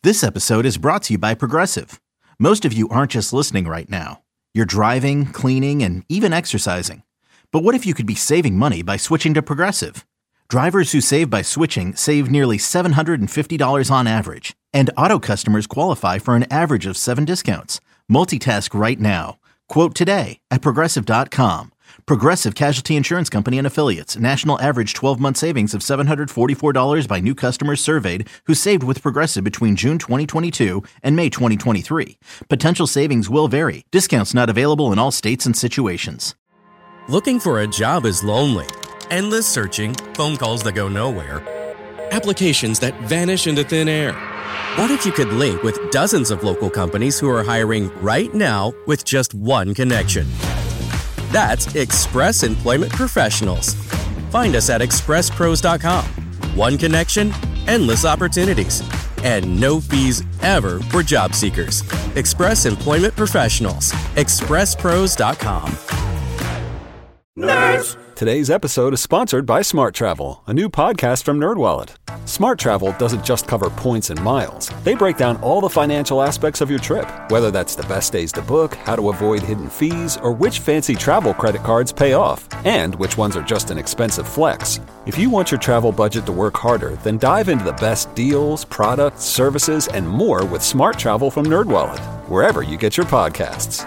This episode is brought to you by Progressive. Most of you aren't just listening right now. You're driving, cleaning, and even exercising. But what if you could be saving money by switching to Progressive? Drivers who save by switching save nearly $750 on average. And auto customers qualify for an average of 7 discounts. Multitask right now. Quote today at Progressive.com. Progressive Casualty Insurance Company and Affiliates. National average 12-month savings of $744 by new customers surveyed who saved with Progressive between June 2022 and May 2023. Potential savings will vary. Discounts not available in all states and situations. Looking for a job is lonely. Endless searching, phone calls that go nowhere, applications that vanish into thin air. What if you could link with dozens of local companies who are hiring right now with just one connection? That's Express Employment Professionals. Find us at expresspros.com. One connection, endless opportunities, and no fees ever for job seekers. Express Employment Professionals. expresspros.com. Nerds! Today's episode is sponsored by Smart Travel, a new podcast from NerdWallet. Smart Travel doesn't just cover points and miles. They break down all the financial aspects of your trip, whether that's the best days to book, how to avoid hidden fees, or which fancy travel credit cards pay off, and which ones are just an expensive flex. If you want your travel budget to work harder, then dive into the best deals, products, services, and more with Smart Travel from NerdWallet, wherever you get your podcasts.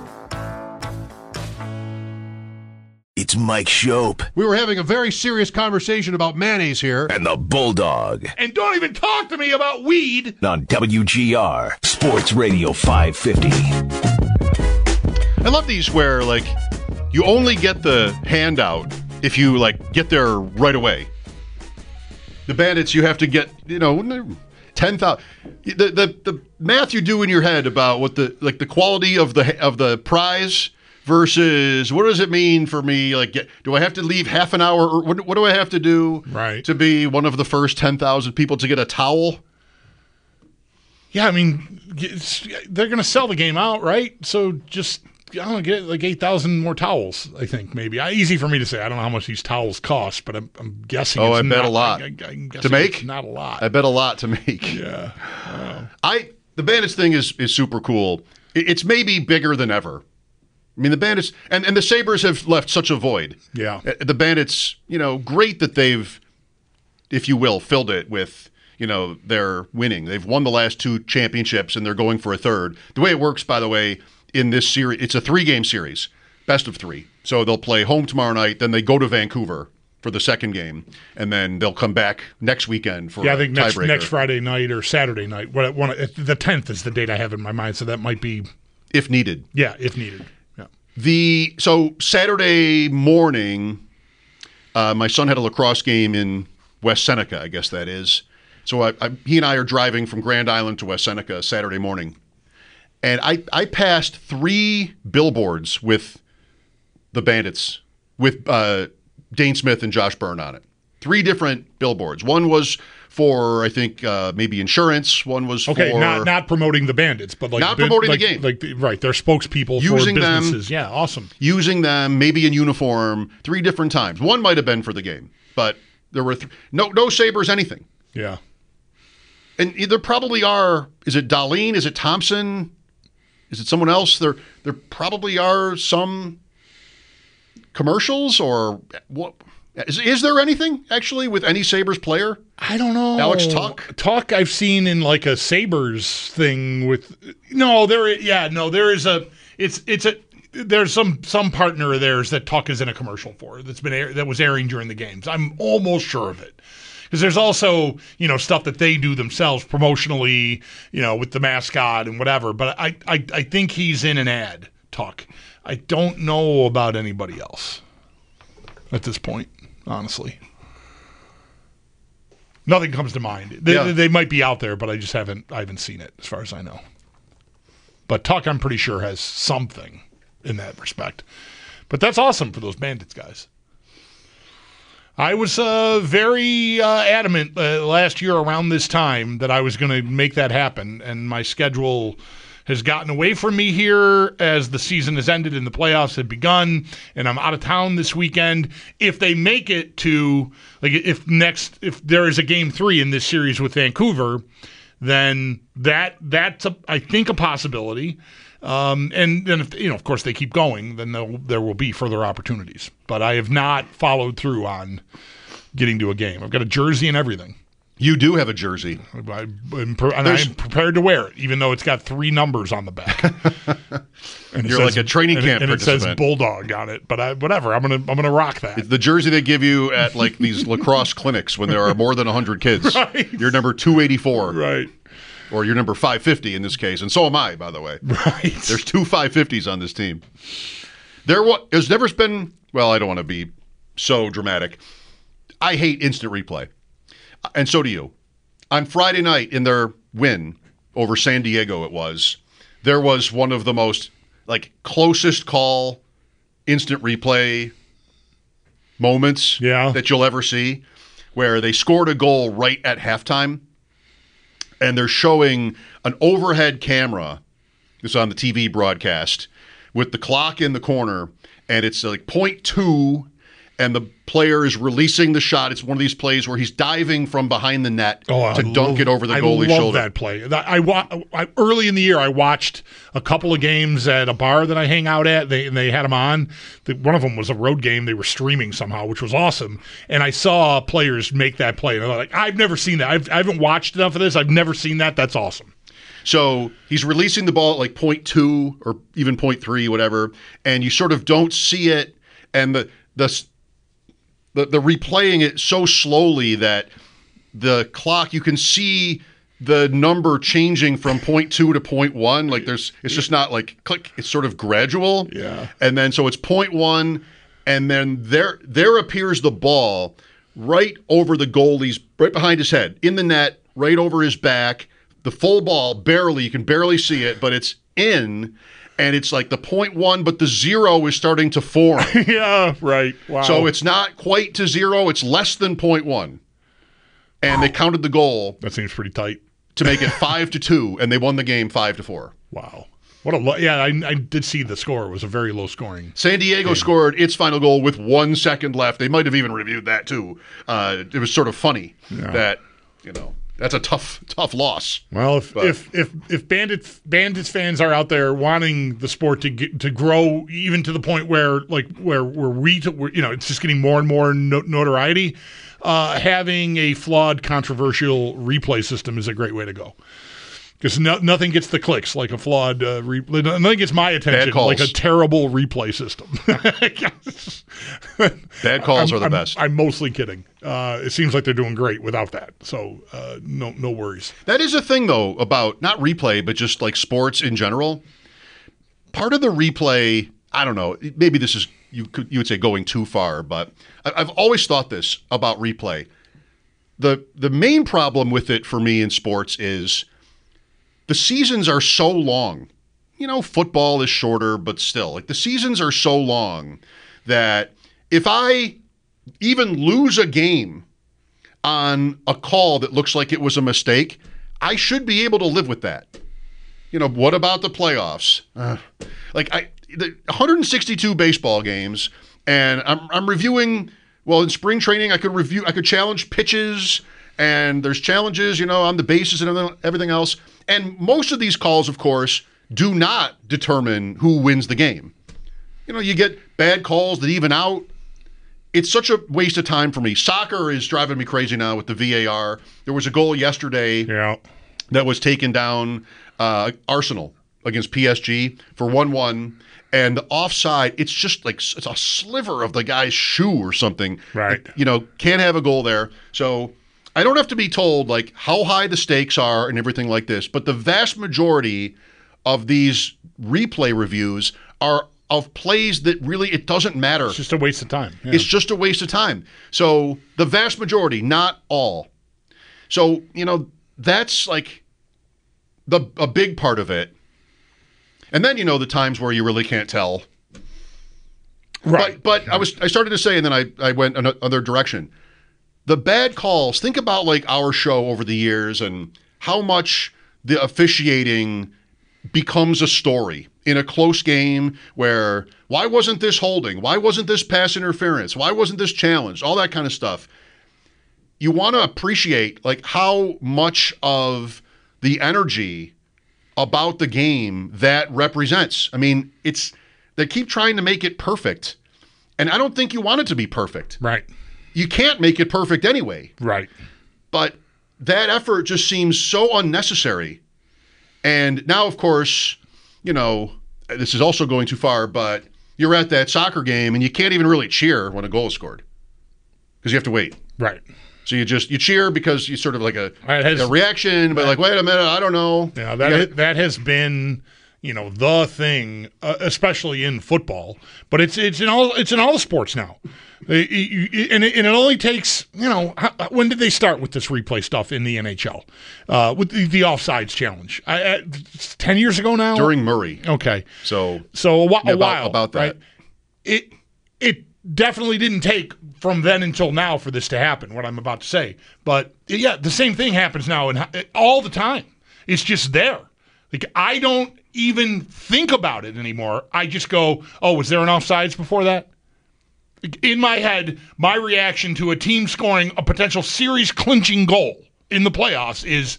It's Mike Shope. We were having a very serious conversation about mayonnaise here. And the Bulldog. And don't even talk to me about weed. On WGR, Sports Radio 550. I love these where, you only get the handout if you, get there right away. The Bandits, you have to get, 10,000. The math you do in your head about what the quality of the prize versus what does it mean for me? Do I have to leave half an hour? Or what do I have to do to be one of the first 10,000 people to get a towel? Yeah, I mean, they're going to sell the game out, right? So just, get 8,000 more towels, I think, maybe. Easy for me to say. I don't know how much these towels cost, but I'm guessing I bet a lot. To make? Not a lot. I bet a lot to make. Yeah. The Bandits thing is super cool. It's maybe bigger than ever. I mean, the Bandits and the Sabres have left such a void. Yeah. The Bandits, great that they've, if you will, filled it with, they're winning. They've won the last 2 championships and they're going for a third. The way it works, by the way, in this series, it's a 3-game series, best of 3. So they'll play home tomorrow night, then they go to Vancouver for the second game, and then they'll come back next weekend for I think tiebreaker. next Friday night or Saturday night. The 10th is the date I have in my mind, so that might be. If needed. Yeah, if needed. So Saturday morning, my son had a lacrosse game in West Seneca, I guess that is. So he and I are driving from Grand Island to West Seneca Saturday morning. And I passed 3 billboards with the Bandits, with Dane Smith and Josh Byrne on it. 3 different billboards. One was for, I think, maybe insurance. One was for... not promoting the Bandits, but not promoting the game. They're spokespeople using for businesses. Them, yeah, awesome. Using them, maybe in uniform, 3 different times. One might have been for the game, but there were no Sabres, anything. Yeah. And there probably are, is it Darlene? Is it Thompson? Is it someone else? There probably are some commercials or what... Is there anything, actually, with any Sabres player? I don't know. Alex Tuck? Tuck I've seen in a Sabres thing with... No, there is a... There's some partner of theirs that Tuck is in a commercial for that was airing during the games. I'm almost sure of it. Because there's also, stuff that they do themselves promotionally, with the mascot and whatever. But I think he's in an ad, Tuck. I don't know about anybody else at this point. Honestly, nothing comes to mind. They might be out there, but I haven't seen it as far as I know. But Tuck, I'm pretty sure, has something in that respect. But that's awesome for those Bandits guys. I was very adamant last year around this time that I was going to make that happen, and my schedule has gotten away from me here as the season has ended and the playoffs have begun, and I'm out of town this weekend. If they make it to, if there is a game 3 in this series with Vancouver, then that's I think a possibility. And then if of course they keep going, then there will be further opportunities. But I have not followed through on getting to a game. I've got a jersey and everything. You do have a jersey. I'm prepared to wear it, even though it's got 3 numbers on the back. And you're like a training camp and participant. It says Bulldog on it. But whatever, I'm gonna rock that. It's the jersey they give you at like these lacrosse clinics when there are more than 100 kids. Right. You're number 284. Right. Or you're number 550 in this case, and so am I, by the way. Right. There's 2 550s on this team. There's never been. Well, I don't want to be so dramatic. I hate instant replay. And so do you. On Friday night in their win over San Diego, there was one of the most closest call instant replay moments that you'll ever see, where they scored a goal right at halftime, and they're showing an overhead camera. This is on the TV broadcast with the clock in the corner, and it's like 0.2. And the player is releasing the shot. It's one of these plays where he's diving from behind the net to dunk it over the goalie's shoulder. I love that play. I early in the year, I watched a couple of games at a bar that I hang out at. They had them on. One of them was a road game. They were streaming somehow, which was awesome. And I saw players make that play. And I'm like, I've never seen that. I haven't watched enough of this. I've never seen that. That's awesome. So he's releasing the ball at 0.2 or even 0.3, whatever, and you sort of don't see it. And the replaying it so slowly that the clock, you can see the number changing from 0.2 to 0.1. It's just not like click. It's sort of gradual. Yeah. And then so it's 0.1, and then there appears the ball right over the goalie's, right behind his head, in the net, right over his back. The full ball, you can barely see it, but it's in. And it's like the 0.1, but the 0 is starting to form. Yeah, right. Wow. So it's not quite to 0. It's less than 0.1. And they counted the goal. That seems pretty tight. To make it 5-2, and they won the game 5-4. Wow. I did see the score. It was a very low scoring. San Diego scored its final goal with 1 second left. They might have even reviewed that too. It was sort of funny that, that's a tough loss. Well, if Bandits fans are out there wanting the sport to grow even to the point where it's just getting more and more notoriety, having a flawed, controversial replay system is a great way to go. Because nothing gets the clicks like a flawed nothing gets my attention like a terrible replay system. Bad calls are the best. I'm mostly kidding. It seems like they're doing great without that. So no worries. That is a thing, though, about not replay, but just like sports in general. Part of the replay, I don't know, maybe this is, you would say going too far, but I've always thought this about replay. The main problem with it for me in sports is the seasons are so long. Football is shorter, but still, the seasons are so long that if I even lose a game on a call that looks like it was a mistake, I should be able to live with that. What about the playoffs? The 162 baseball games, and I'm reviewing. Well, in spring training, I could challenge pitches, and there's challenges, on the bases and everything else. And most of these calls, of course, do not determine who wins the game. You get bad calls that even out. It's such a waste of time for me. Soccer is driving me crazy now with the VAR. There was a goal yesterday that was taken down, Arsenal against PSG for 1-1. And the offside, it's just it's a sliver of the guy's shoe or something. Right. Can't have a goal there. So I don't have to be told how high the stakes are and everything like this, but the vast majority of these replay reviews are of plays that really it doesn't matter. It's just a waste of time. Yeah. It's just a waste of time. So the vast majority, not all. So, that's a big part of it. And then, the times where you really can't tell. Right. But I started to say, and then I went another direction. The bad calls, think about our show over the years and how much the officiating becomes a story in a close game where, why wasn't this holding? Why wasn't this pass interference? Why wasn't this challenged? All that kind of stuff. You want to appreciate how much of the energy about the game that represents. I mean, they keep trying to make it perfect, and I don't think you want it to be perfect. Right. You can't make it perfect anyway. Right. But that effort just seems so unnecessary. And now, of course, this is also going too far, but you're at that soccer game and you can't even really cheer when a goal is scored because you have to wait. Right. So you cheer because you sort of like a reaction, but like, wait a minute, I don't know. Yeah, that has been, the thing, especially in football. But it's in all the sports now. And it only takes, when did they start with this replay stuff in the NHL? With the offsides challenge? 10 years ago now? During Murray. Okay. So a while. About that. Right? It definitely didn't take from then until now for this to happen, what I'm about to say. But, yeah, the same thing happens now all the time. It's just there. Like, I don't even think about it anymore. I just go, oh, was there an offsides before that? In my head, my reaction to a team scoring a potential series-clinching goal in the playoffs is,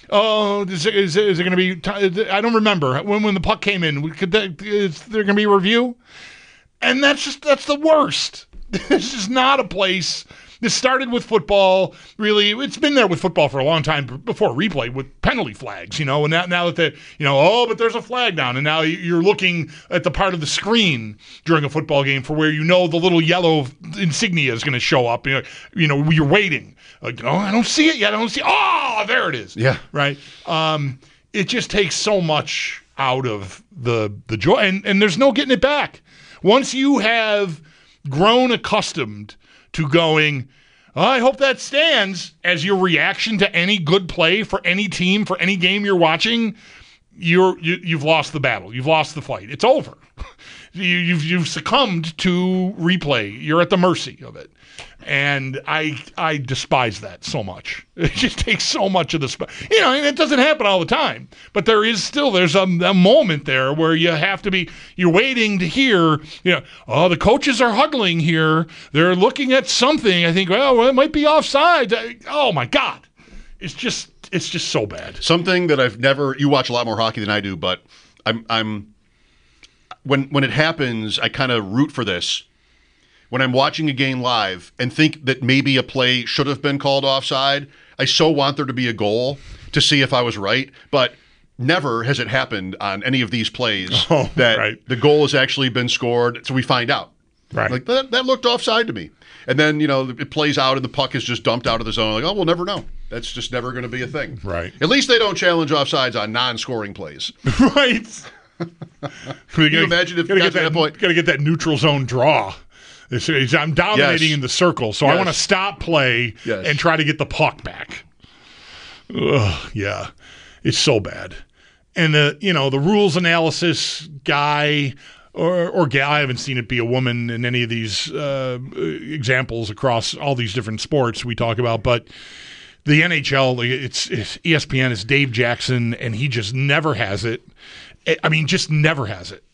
is it going to be? I don't remember when the puck came in. Is there going to be a review? And that's the worst. This is not a place. This started with football. Really, it's been there with football for a long time before replay with penalty flags. And now that but there's a flag down, and now you're looking at the part of the screen during a football game for where the little yellow insignia is going to show up. You're waiting. Like, oh, I don't see it yet. I don't see. Oh, there it is. Yeah. Right. It just takes so much out of the joy, and there's no getting it back. Once you have grown accustomed to going, I hope that stands as your reaction to any good play for any team, for any game you're watching, you've lost the battle. You've lost the fight. It's over. You've succumbed to replay. You're at the mercy of it. And I despise that so much. It just takes so much of the and it doesn't happen all the time. But there's a moment there where you're waiting to hear, the coaches are huddling here. They're looking at something. I think, well, it might be offside. Oh my God. It's just so bad. Something that you watch a lot more hockey than I do, but I'm when it happens, I kind of root for this. When I'm watching a game live and think that maybe a play should have been called offside, I so want there to be a goal to see if I was right. But never has it happened on any of these plays that the goal has actually been scored. So we find out. Right. Like, that looked offside to me. And then, it plays out and the puck is just dumped out of the zone. Like, oh, we'll never know. That's just never going to be a thing. Right. At least they don't challenge offsides on non-scoring plays. Right. Can you imagine if you got to that point? Got to get that neutral zone draw. I'm dominating in the circle, so I want to stop play and try to get the puck back. Ugh, yeah, it's so bad. And the rules analysis guy or gal, I haven't seen it be a woman in any of these examples across all these different sports we talk about, but the NHL, it's ESPN, is Dave Jackson, and he just never has it. I mean, just never has it.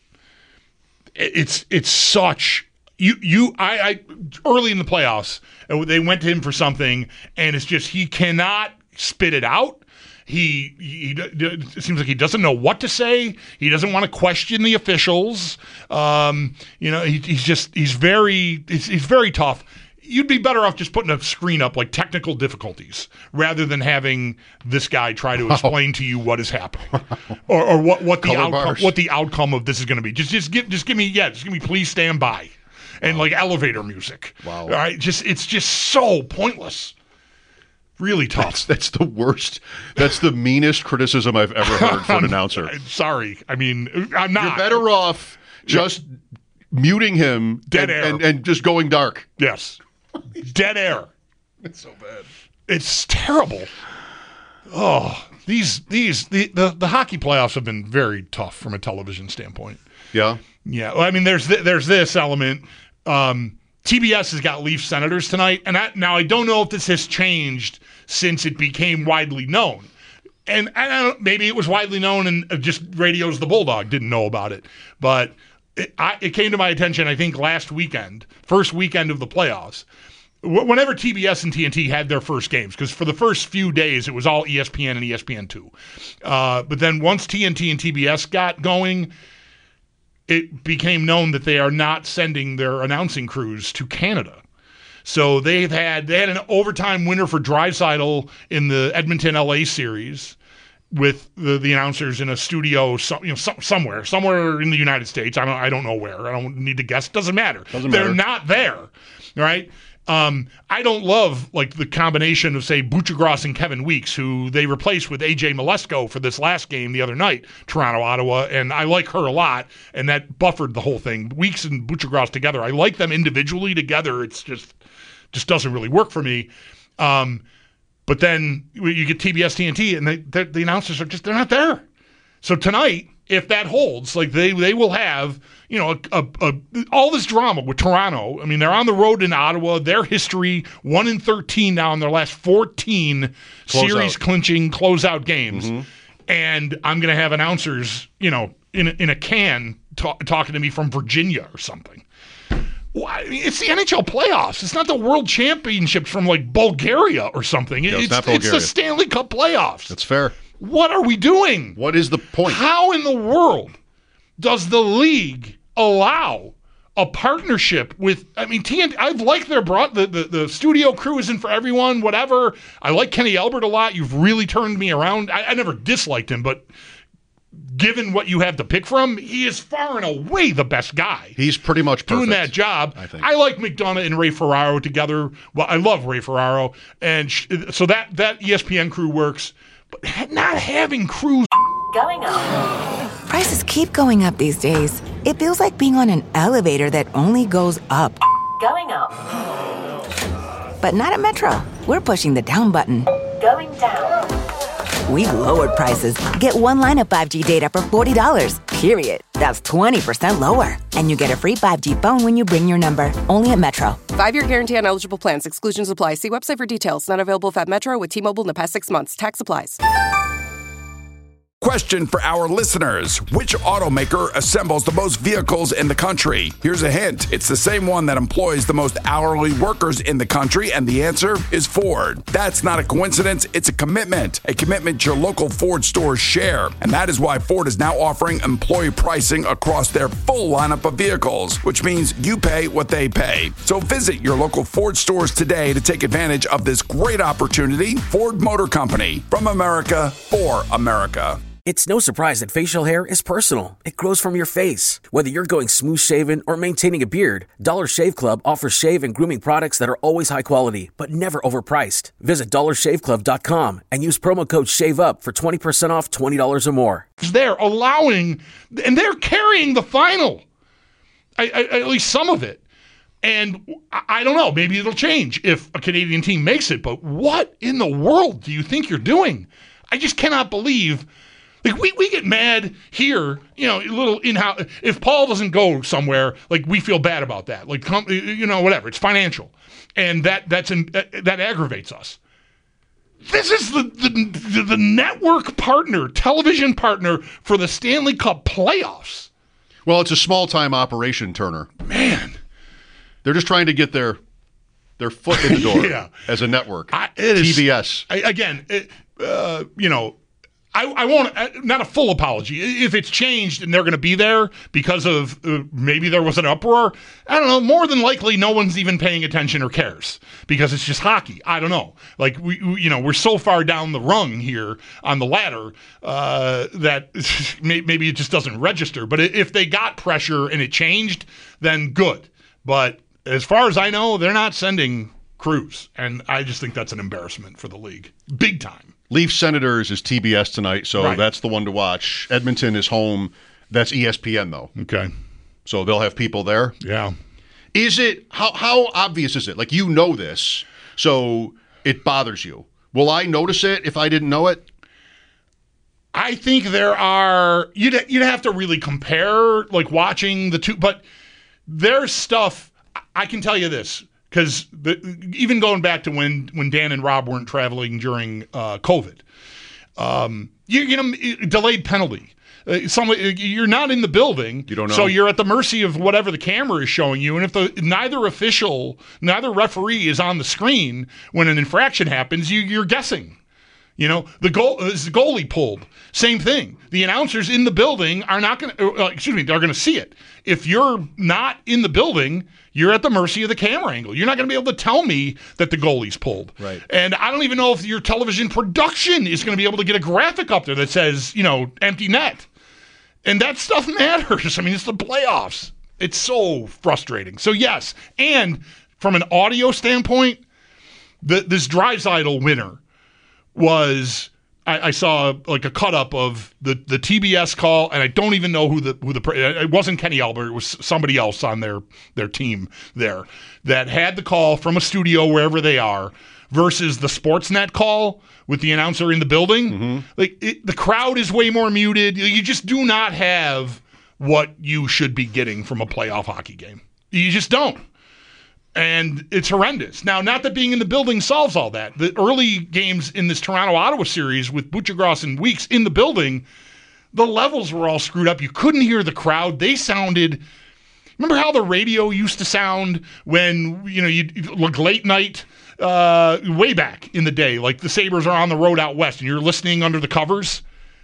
It's such. I early in the playoffs, they went to him for something, and it's just he cannot spit it out. It seems like he doesn't know what to say. He doesn't want to question the officials. He's very tough. You'd be better off just putting a screen up like technical difficulties rather than having this guy try to explain to you what is happening or what the outcome of this is going to be. Just give me please stand by. And like elevator music. Wow. All right. It's just so pointless. Really tough. That's the worst. That's the meanest criticism I've ever heard for an announcer. Sorry. I mean, I'm not. You're better off just muting him dead air and just going dark. Yes. Dead air. It's so bad. It's terrible. Oh, the hockey playoffs have been very tough from a television standpoint. Yeah. Yeah. Well, I mean, there's this element. TBS has got Leafs Senators tonight, and I don't know if this has changed since it became widely known. And I don't know, maybe it was widely known and just Radio's the Bulldog didn't know about it. But it came to my attention, I think, last weekend, first weekend of the playoffs, whenever TBS and TNT had their first games, because for the first few days it was all ESPN and ESPN2. But then once TNT and TBS got going, it became known that they are not sending their announcing crews to Canada. So they had an overtime winner for Draisaitl in the Edmonton LA series with the announcers in a studio, somewhere in the United States. I don't know where. I don't need to guess. Doesn't matter. They're not there, right? I don't love like the combination of, say, Buccigross and Kevin Weeks, who they replaced with AJ Malesko for this last game the other night, Toronto-Ottawa, and I like her a lot, and that buffered the whole thing. Weeks and Buccigross together, I like them individually together. It's just doesn't really work for me. But then you get TBS, TNT, and the announcers are they're not there. So tonight, if that holds, like they will have, all this drama with Toronto. I mean, they're on the road in Ottawa. Their history, 1-13 now in their last 14 series-clinching closeout games. Mm-hmm. And I'm going to have announcers, in a can talking to me from Virginia or something. It's the NHL playoffs. It's not the World Championships from like Bulgaria or something. It's not Bulgaria. It's the Stanley Cup playoffs. That's fair. What are we doing? What is the point? How in the world does the league allow a partnership with? I mean, TNT. I've liked their the studio crew isn't for everyone. Whatever. I like Kenny Albert a lot. You've really turned me around. I never disliked him, but given what you have to pick from, he is far and away the best guy. He's pretty much perfect doing that job. I think. I like McDonough and Ray Ferraro together. Well, I love Ray Ferraro, and so that ESPN crew works. But not having crews going up. Prices keep going up these days. It feels like being on an elevator that only goes up. Going up. But not at Metro. We're pushing the down button. Going down. We've lowered prices. Get one line of 5G data for $40, period. That's 20% lower. And you get a free 5G phone when you bring your number. Only at Metro. 5-year guarantee on eligible plans. Exclusions apply. See website for details. Not available at Metro with T-Mobile in the past 6 months. Tax applies. Question for our listeners. Which automaker assembles the most vehicles in the country? Here's a hint. It's the same one that employs the most hourly workers in the country, and the answer is Ford. That's not a coincidence. It's a commitment your local Ford stores share. And that is why Ford is now offering employee pricing across their full lineup of vehicles, which means you pay what they pay. So visit your local Ford stores today to take advantage of this great opportunity. Ford Motor Company, from America, for America. It's no surprise that facial hair is personal. It grows from your face. Whether you're going smooth shaven or maintaining a beard, Dollar Shave Club offers shave and grooming products that are always high quality, but never overpriced. Visit dollarshaveclub.com and use promo code SHAVEUP for 20% off $20 or more. They're allowing, and they're carrying the final. At least some of it. And I don't know, maybe it'll change if a Canadian team makes it, but what in the world do you think you're doing? I just cannot believe. Like, we get mad here, a little in-house. If Paul doesn't go somewhere, like, we feel bad about that. Like, whatever. It's financial. And that aggravates us. This is the network partner, television partner for the Stanley Cup playoffs. Well, it's a small-time operation, Turner. Man. They're just trying to get their foot in the door yeah. as a network. TBS. I won't, not a full apology. If it's changed and they're going to be there because of maybe there was an uproar, I don't know, more than likely no one's even paying attention or cares because it's just hockey. I don't know. Like, we're so far down the rung here on the ladder that maybe it just doesn't register. But if they got pressure and it changed, then good. But as far as I know, they're not sending crews. And I just think that's an embarrassment for the league. Big time. Leafs Senators is TBS tonight, so right. That's the one to watch. Edmonton is home. That's ESPN, though. Okay. So they'll have people there? Yeah. Is it, how obvious is it? Like, you know this, so it bothers you. Will I notice it if I didn't know it? I think there are, you'd have to really compare, like, watching the two, but there's stuff, I can tell you this, because even going back to when Dan and Rob weren't traveling during COVID, Delayed penalty. You're not in the building, you don't know. So you're at the mercy of whatever the camera is showing you. And if neither referee is on the screen when an infraction happens, you're guessing. The goalie pulled. Same thing. The announcers in the building are not going to. They're going to see it. If you're not in the building, you're at the mercy of the camera angle. You're not going to be able to tell me that the goalie's pulled. Right. And I don't even know if your television production is going to be able to get a graphic up there that says, empty net. And that stuff matters. I mean, it's the playoffs. It's so frustrating. So, yes. And from an audio standpoint, this Draisaitl winner was, I saw like a cut up of the TBS call, and I don't even know who the it wasn't Kenny Albert, it was somebody else on their team there that had the call from a studio wherever they are versus the Sportsnet call with the announcer in the building. Mm-hmm. The crowd is way more muted. You just do not have what you should be getting from a playoff hockey game. You just don't. And it's horrendous. Now, not that being in the building solves all that. The early games in this Toronto-Ottawa series with Buccigross and Weeks in the building, the levels were all screwed up. You couldn't hear the crowd. They sounded... Remember how the radio used to sound when, you'd look late night, way back in the day, like the Sabres are on the road out west and you're listening under the covers?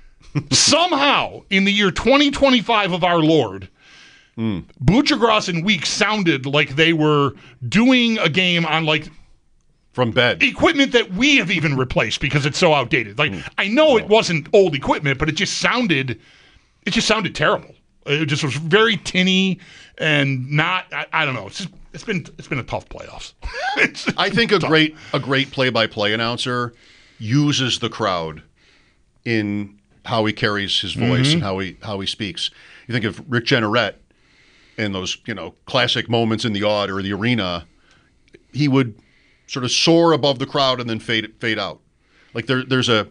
Somehow, in the year 2025 of our Lord... Buccigross and Weeks sounded like they were doing a game on from bed equipment that we have even replaced because it's so outdated. I know it wasn't old equipment, but it just sounded terrible. It just was very tinny and not. I don't know. It's been a tough playoffs. I think a great play-by-play announcer uses the crowd in how he carries his voice and how he speaks. You think of Rick Jeanneret. In those, classic moments in the Aud or the arena, he would sort of soar above the crowd and then fade out. Like there's a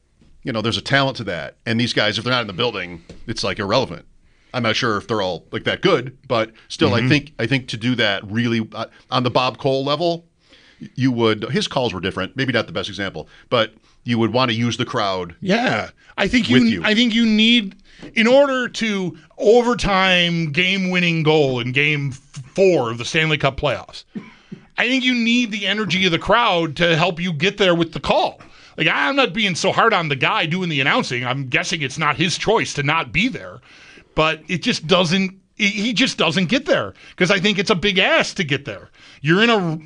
talent to that. And these guys, if they're not in the building, it's irrelevant. I'm not sure if they're all that good, but still, I think to do that really on the Bob Cole level, you would. His calls were different, maybe not the best example, but you would want to use the crowd. Yeah, I think you need. In order to overtime game-winning goal in Game 4 of the Stanley Cup playoffs, I think you need the energy of the crowd to help you get there with the call. I'm not being so hard on the guy doing the announcing. I'm guessing it's not his choice to not be there, but it just doesn't. He just doesn't get there because I think it's a big ask to get there. You're in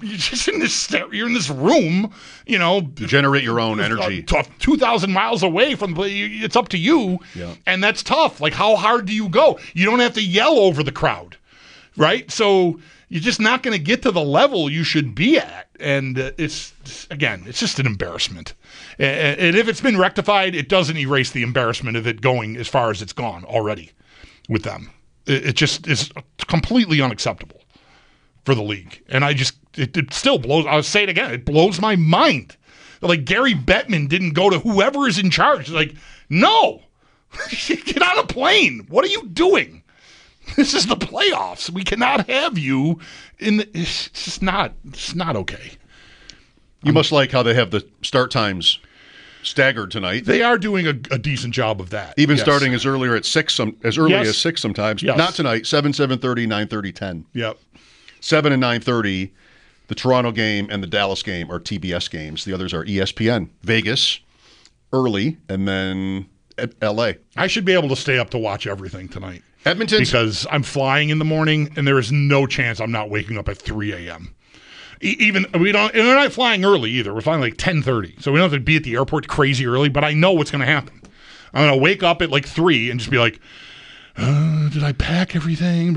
this room, to generate your own energy. 2,000 miles away from it's up to you, and that's tough. How hard do you go? You don't have to yell over the crowd, right? So you're just not going to get to the level you should be at, and it's just an embarrassment. And if it's been rectified, it doesn't erase the embarrassment of it going as far as it's gone already with them. It just is completely unacceptable for the league. And it still blows. I'll say it again. It blows my mind. Gary Bettman didn't go to whoever is in charge. No, get on a plane. What are you doing? This is the playoffs. We cannot have you it's just not okay. You must like how they have the start times staggered tonight. They are doing a decent job of that. Even starting as early as 6 sometimes. Yes. Not tonight. 7:30, 9:30, 10. Yep. 7 and 9:30, the Toronto game and the Dallas game are TBS games. The others are ESPN. Vegas, early, and then LA. I should be able to stay up to watch everything tonight. Edmonton. Because I'm flying in the morning, and there is no chance I'm not waking up at 3 a.m. And we're not flying early either. We're flying 10:30, so we don't have to be at the airport crazy early. But I know what's going to happen. I'm going to wake up at 3 and just be like, "Did I pack everything?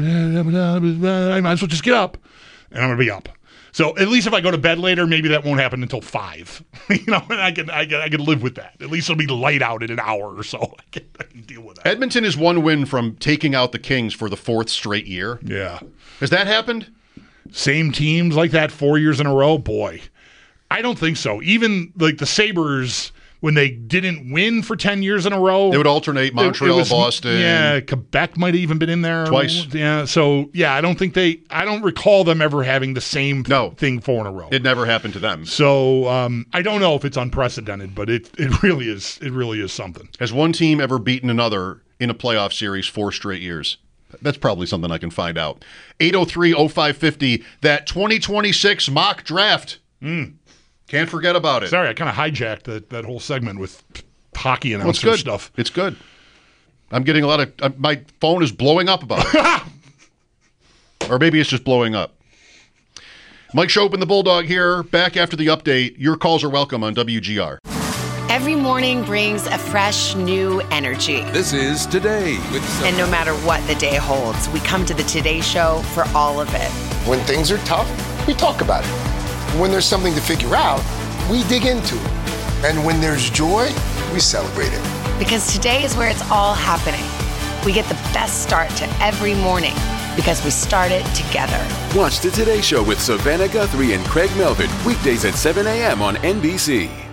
I might as well just get up," and I'm going to be up. So at least if I go to bed later, maybe that won't happen until 5. And I can live with that. At least it'll be light out in an hour or so. I can deal with that. Edmonton is one win from taking out the Kings for the 4th straight year. Yeah, has that happened? Same teams like that 4 years in a row? Boy, I don't think so. Even the Sabres when they didn't win for 10 years in a row. They would alternate Montreal, Boston. Yeah, Quebec might have even been in there. Twice. Yeah, so, yeah, I don't recall them ever having the same thing 4 in a row. It never happened to them. So I don't know if it's unprecedented, but it really is. It really is something. Has one team ever beaten another in a playoff series 4 straight years? That's probably something I can find out. 803-0550, that 2026 mock draft. Can't forget about it. Sorry, I kind of hijacked that whole segment with hockey announcer stuff. It's good. I'm getting a lot of... my phone is blowing up about it. Or maybe it's just blowing up. Mike Chopin, the Bulldog here, back after the update. Your calls are welcome on WGR. Every morning brings a fresh, new energy. This is Today with And no matter what the day holds, we come to the Today Show for all of it. When things are tough, we talk about it. When there's something to figure out, we dig into it. And when there's joy, we celebrate it. Because today is where it's all happening. We get the best start to every morning because we start it together. Watch the Today Show with Savannah Guthrie and Craig Melvin, weekdays at 7 a.m. on NBC.